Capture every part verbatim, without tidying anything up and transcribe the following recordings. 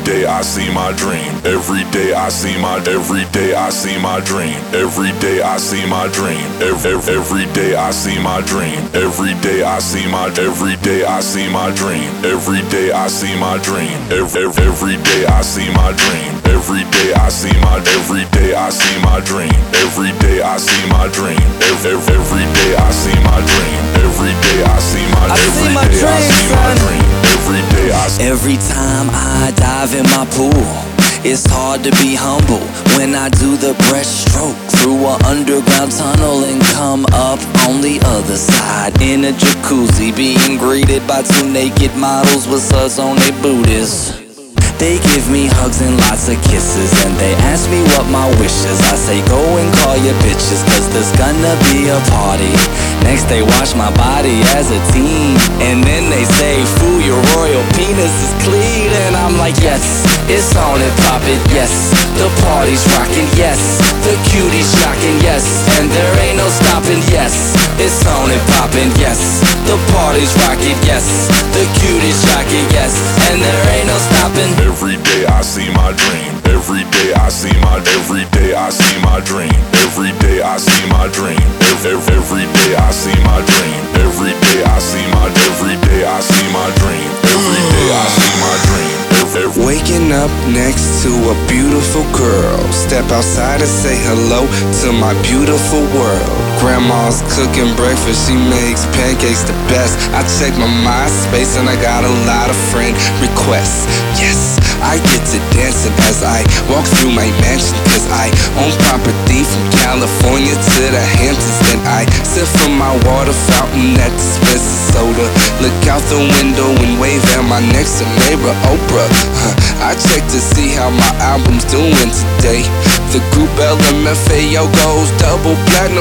day I see my dream. Every day I see my every day I see my dream. Every day I see my dream. Every, every day I see my dream. Every day I see my every day I see my dream. Every day I see my dream. Every, every day I see my dream. Every day I see my every day I see my dream. Every day I see my dream. Every, every day I see my dream. Every day I see my every day I see my dream. Every day I see. Every time I dive in my pool, it's hard to be humble when I do the breaststroke through an underground tunnel and come up on the other side in a jacuzzi, being greeted by two naked models with suds on their booties. They give me hugs and lots of kisses, and they ask me what my wish is. I say go and call your bitches, cause there's gonna be a party. Next they watch my body as a teen, and then they say, fool, your royal penis is clean. And I'm like, yes, it's on and poppin', yes. The party's rockin', yes. The cutie's shocking, yes. And there ain't no stopping, yes. It's on and poppin', yes. The party's rockin', yes. The cutie's shocking, yes. And there ain't no stopping. Every day I see my dream. Every day I see my every day I see my dream. Every day I see my dream. Every, every day I see my dream. Every day I see my every day I see my dream. Every day I see my dream. Every, every Waking up next to a beautiful girl, step outside and say hello to my beautiful world. Grandma's cooking breakfast, she makes pancakes the best. I check my MySpace and I got a lot of friend requests. Yes, I get to dancing as I walk through my mansion, cause I own property from California to the Hamptons. Then I sip from my water fountain that dispenses soda. Look out the window and wave at my next door neighbor Oprah. Huh, I check to see how my album's doing today. The group L M F A O goes double platinum.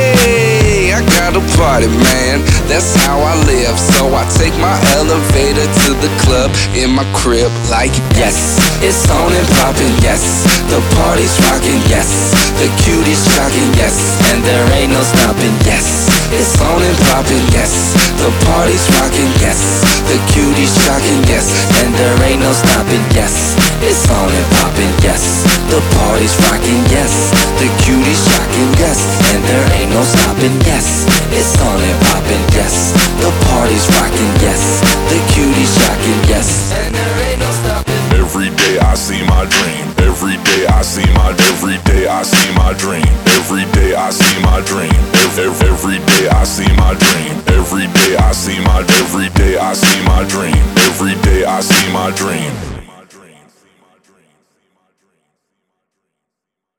Hey, I got a party, man, that's how I live. So I take my elevator to the club in my crib like, yes, it's on and poppin', yes. The party's rockin', yes. The cutie's shocking, yes. And there ain't no stopping, yes. It's on and poppin', yes. The party's rockin', yes. The cutie's shocking, yes. And there ain't no stopping, yes. It's on and poppin', yes. The party's rockin', yes. The cutie's shocking, yes. And there ain't no stopping, yes. It's on and poppin', yes. The party's rockin', yes. The cutie's shocking, yes. And there ain't no stopping. Every day I see my dream. Every day I see my every day I see my dream. Every day I see my dream. Every, every day I see my dream. Every day I see my every day I see my dream. Every day I see my dream.